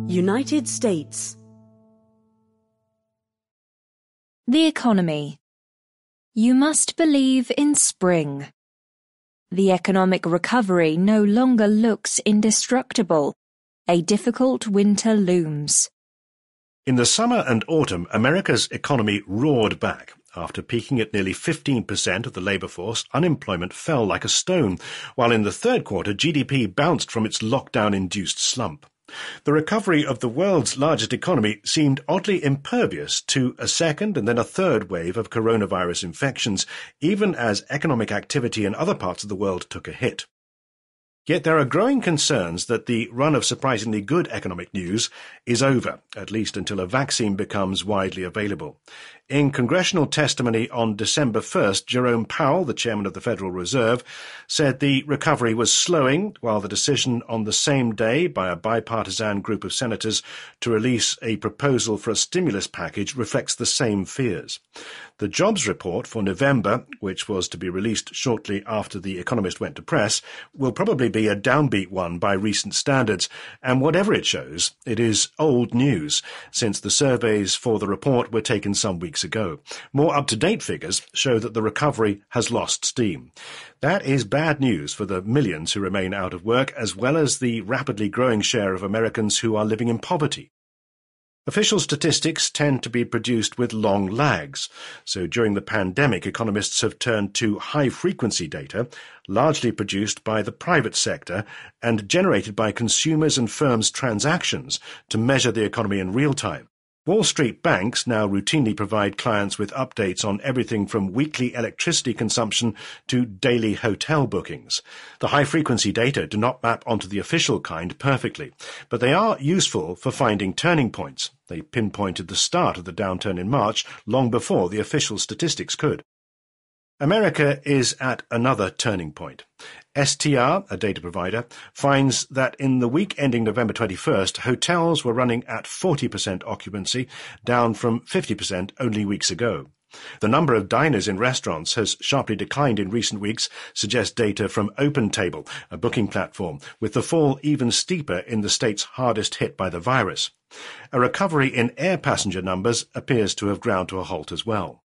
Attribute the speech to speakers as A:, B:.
A: United States.
B: The economy. You must believe in spring. The economic recovery no longer looks indestructible. A difficult winter looms.
C: In the summer and autumn, America's economy roared back. After peaking at nearly 15% of the labour force, unemployment fell like a stone, while in the third quarter GDP bounced from its lockdown-induced slump. The recovery of the world's largest economy seemed oddly impervious to a second and then a third wave of coronavirus infections, even as economic activity in other parts of the world took a hit. Yet there are growing concerns that the run of surprisingly good economic news is over, at least until a vaccine becomes widely available. In congressional testimony on December 1st, Jerome Powell, the chairman of the Federal Reserve, said the recovery was slowing, while the decision on the same day by a bipartisan group of senators to release a proposal for a stimulus package reflects the same fears. The jobs report for November, which was to be released shortly after The Economist went to press, will probably be a downbeat one by recent standards, and whatever it shows, it is old news, since the surveys for the report were taken some weeks ago. More up-to-date figures show that the recovery has lost steam. That is bad news for the millions who remain out of work, as well as the rapidly growing share of Americans who are living in poverty. Official statistics tend to be produced with long lags, so during the pandemic economists have turned to high-frequency data, largely produced by the private sector and generated by consumers' and firms' transactions to measure the economy in real time. Wall Street banks now routinely provide clients with updates on everything from weekly electricity consumption to daily hotel bookings. The high-frequency data do not map onto the official kind perfectly, but they are useful for finding turning points. They pinpointed the start of the downturn in March long before the official statistics could. America is at another turning point. STR, a data provider, finds that in the week ending November 21st, hotels were running at 40% occupancy, down from 50% only weeks ago. The number of diners in restaurants has sharply declined in recent weeks, suggests data from OpenTable, a booking platform, with the fall even steeper in the states hardest hit by the virus. A recovery in air passenger numbers appears to have ground to a halt as well.